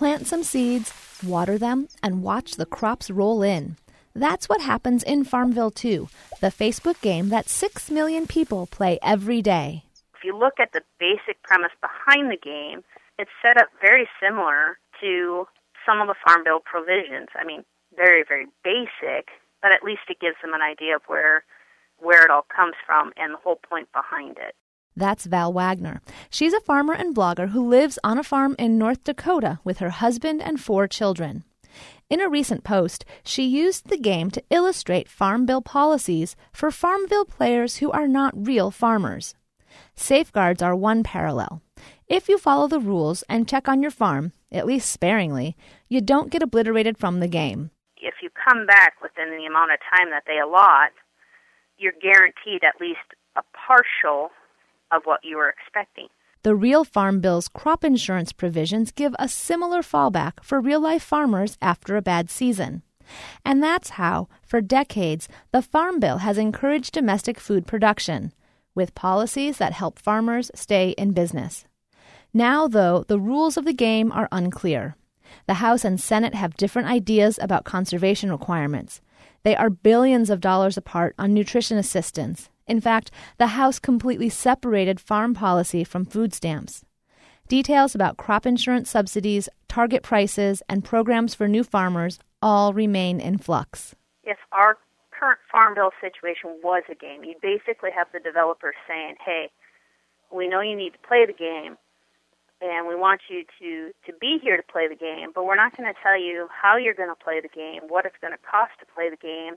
plant some seeds, water them, and watch the crops roll in. That's what happens in Farmville 2, the Facebook game that 6 million people play every day. If you look at the basic premise behind the game, it's set up very similar to some of the Farm Bill provisions. I mean, very, very basic, but at least it gives them an idea of where it all comes from and the whole point behind it. That's Val Wagner. She's a farmer and blogger who lives on a farm in North Dakota with her husband and 4 children. In a recent post, she used the game to illustrate Farm Bill policies for Farmville players who are not real farmers. Safeguards are one parallel. If you follow the rules and check on your farm, at least sparingly, you don't get obliterated from the game. If you come back within the amount of time that they allot, you're guaranteed at least a partial of what you were expecting. The real Farm Bill's crop insurance provisions give a similar fallback for real-life farmers after a bad season. And that's how, for decades, the Farm Bill has encouraged domestic food production, with policies that help farmers stay in business. Now, though, the rules of the game are unclear. The House and Senate have different ideas about conservation requirements. They are billions of dollars apart on nutrition assistance. In fact, the House completely separated farm policy from food stamps. Details about crop insurance subsidies, target prices, and programs for new farmers all remain in flux. If our current Farm Bill situation was a game, you'd basically have the developers saying, hey, we know you need to play the game, and we want you to be here to play the game, but we're not going to tell you how you're going to play the game, what it's going to cost to play the game,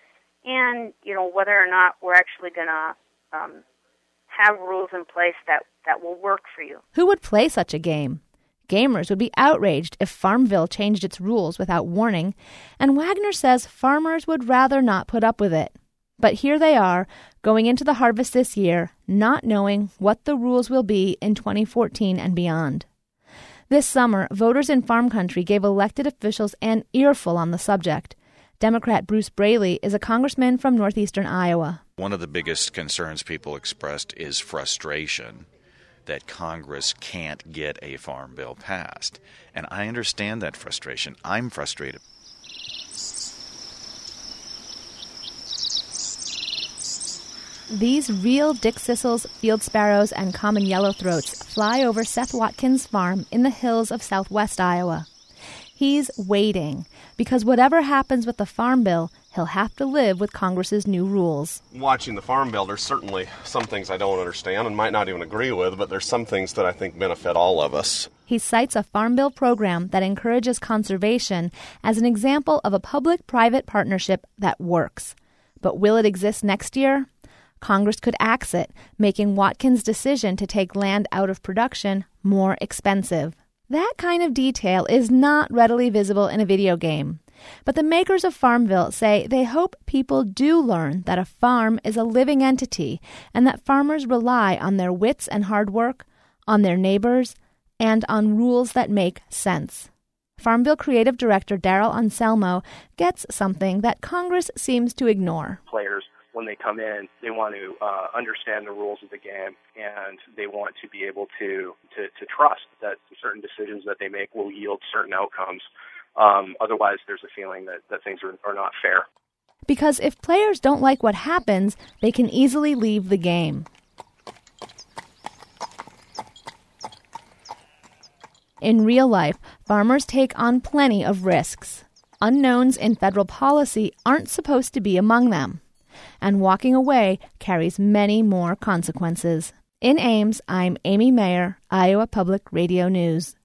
and, whether or not we're actually going to have rules in place that will work for you. Who would play such a game? Gamers would be outraged if Farmville changed its rules without warning, and Wagner says farmers would rather not put up with it. But here they are, going into the harvest this year, not knowing what the rules will be in 2014 and beyond. This summer, voters in farm country gave elected officials an earful on the subject. Democrat Bruce Braley is a congressman from northeastern Iowa. One of the biggest concerns people expressed is frustration that Congress can't get a farm bill passed. And I understand that frustration. I'm frustrated. These real Dick Sissels, field sparrows, and common yellowthroats fly over Seth Watkins' farm in the hills of southwest Iowa. He's waiting, because whatever happens with the Farm Bill, he'll have to live with Congress's new rules. Watching the Farm Bill, there's certainly some things I don't understand and might not even agree with, but there's some things that I think benefit all of us. He cites a Farm Bill program that encourages conservation as an example of a public-private partnership that works. But will it exist next year? Congress could axe it, making Watkins' decision to take land out of production more expensive. That kind of detail is not readily visible in a video game. But the makers of Farmville say they hope people do learn that a farm is a living entity and that farmers rely on their wits and hard work, on their neighbors, and on rules that make sense. Farmville creative director Daryl Anselmo gets something that Congress seems to ignore. Players, when they come in, they want to understand the rules of the game, and they want to be able to trust that certain decisions that they make will yield certain outcomes. Otherwise, there's a feeling that things are not fair. Because if players don't like what happens, they can easily leave the game. In real life, farmers take on plenty of risks. Unknowns in federal policy aren't supposed to be among them. And walking away carries many more consequences. In Ames, I'm Amy Mayer, Iowa Public Radio News.